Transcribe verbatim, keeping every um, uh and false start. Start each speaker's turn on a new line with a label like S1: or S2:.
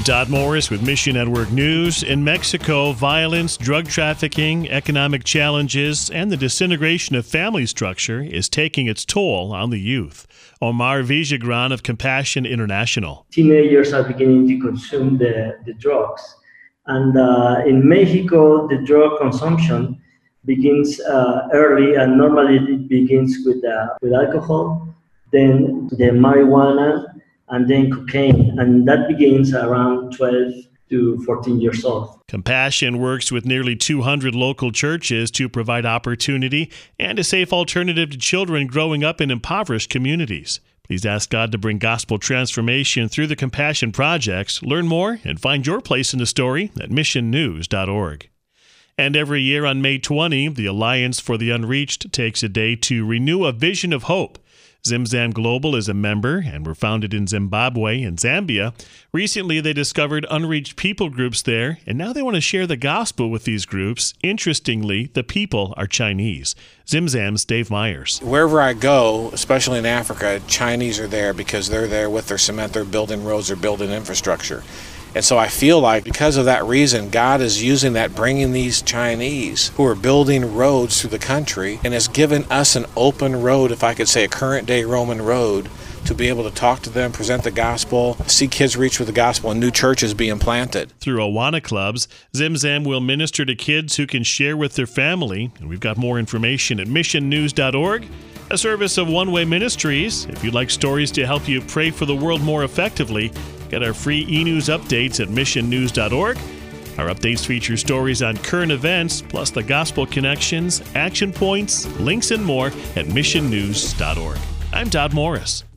S1: I'm Todd Morris with Mission Network News. In Mexico, violence, drug trafficking, economic challenges, and the disintegration of family structure is taking its toll on the youth. Omar Villagran of Compassion International.
S2: Teenagers are beginning to consume the, the drugs. And uh, in Mexico, the drug consumption begins uh, early, and normally it begins with, uh, with alcohol, then the marijuana, and then cocaine, and that begins around twelve to fourteen years old.
S1: Compassion works with nearly two hundred local churches to provide opportunity and a safe alternative to children growing up in impoverished communities. Please ask God to bring gospel transformation through the Compassion projects. Learn more and find your place in the story at mission news dot org. And every year on May twentieth, the Alliance for the Unreached takes a day to renew a vision of hope. Zimzam Global is a member and were founded in Zimbabwe and Zambia. Recently, they discovered unreached people groups there, and now they want to share the gospel with these groups. Interestingly, the people are Chinese. Zimzam's Dave Myers.
S3: Wherever I go, especially in Africa, Chinese are there because they're there with their cement, they're building roads, they're building infrastructure. And so I feel like because of that reason, God is using that, bringing these Chinese who are building roads through the country, and has given us an open road, if I could say a current day Roman road, to be able to talk to them, present the gospel, see kids reach with the gospel, and new churches being planted.
S1: Through Awana Clubs, Zimzam will minister to kids who can share with their family. And we've got more information at mission news dot org. A service of One Way Ministries. If you'd like stories to help you pray for the world more effectively, get our free e-news updates at mission news dot org. Our updates feature stories on current events, plus the gospel connections, action points, links, and more at mission news dot org. I'm Todd Morris.